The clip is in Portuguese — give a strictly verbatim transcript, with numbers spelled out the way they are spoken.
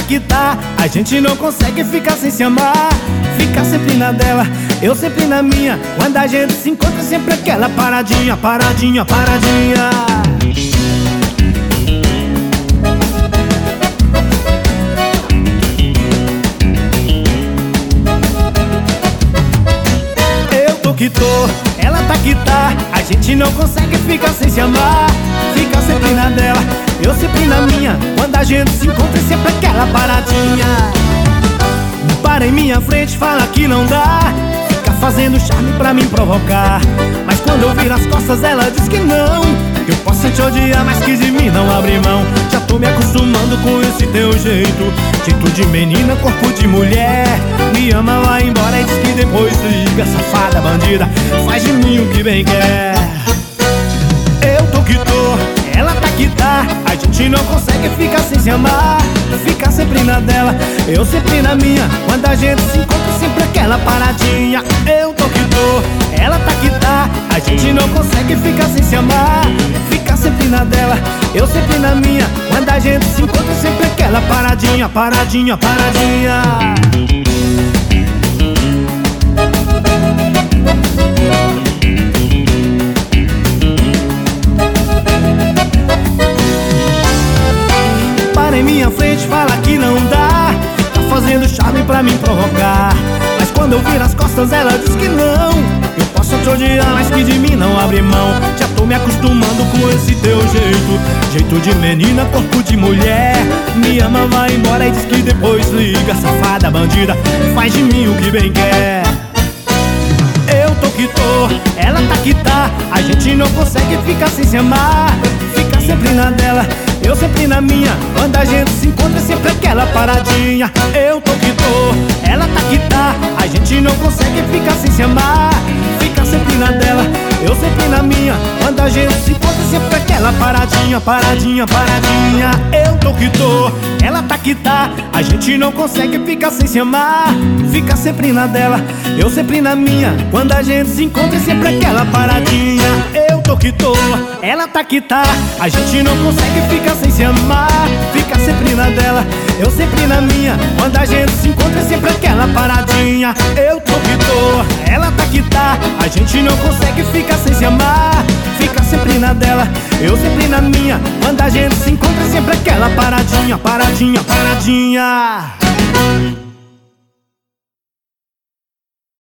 que tá, a gente não consegue ficar sem se amar. Fica sempre na dela, eu sempre na minha. Quando a gente se encontra, sempre aquela paradinha, paradinha, paradinha. Eu tô que tô, ela tá que tá, a gente não consegue ficar sem se amar. Fica sempre na dela, eu sempre na minha. Quando a gente se encontra, é sempre aquela paradinha. Para em minha frente, fala que não dá, fica fazendo charme pra me provocar. Mas quando eu viro as costas, ela diz que não, que eu posso te odiar, mas que de mim não abre mão. Já tô me acostumando com esse teu jeito, jeito de menina, corpo de mulher. Me ama, vai embora e diz que depois liga. Safada, bandida, faz de mim o que bem quer. Eu tô que tô, ela tá que tá, a gente não consegue ficar sem se amar. Fica sempre na dela, eu sempre na minha. Quando a gente se encontra, sempre aquela paradinha. Eu tô que tô, ela tá que tá, a gente não consegue ficar sem se amar. Fica sempre na dela, eu sempre na minha. Quando a gente se encontra, sempre aquela paradinha, paradinha, paradinha. Em minha frente, fala que não dá, tá fazendo charme pra me provocar. Mas quando eu viro as costas, ela diz que não, eu posso te odiar, mas que de mim não abre mão. Já tô me acostumando com esse teu jeito, jeito de menina, corpo de mulher. Me ama, vai embora e diz que depois liga. Safada, bandida, faz de mim o que bem quer. Eu tô que tô, ela tá que tá, a gente não consegue ficar sem se amar. Fica sempre na dela, eu sempre na minha. Quando a gente se encontra, é sempre aquela paradinha. Eu tô que tô, ela tá que tá, a gente não consegue ficar sem se amar. Fica sempre na dela, eu sempre na minha. Quando a gente se encontra, é sempre aquela paradinha, paradinha, paradinha. Eu tô que tô, ela tá que tá, a gente não consegue ficar sem se amar. Fica sempre na dela, eu sempre na minha. Quando a gente se encontra, é sempre aquela paradinha. Eu tô que tô, ela tá que tá, a gente não consegue ficar sem se amar. Fica sempre na dela, eu sempre na minha. Quando a gente se encontra, é sempre aquela paradinha. Eu tô que tô, ela tá que tá, a gente não consegue ficar sem se amar. Fica sempre na dela, eu sempre na minha. Quando a gente se encontra, é sempre aquela paradinha, paradinha, paradinha.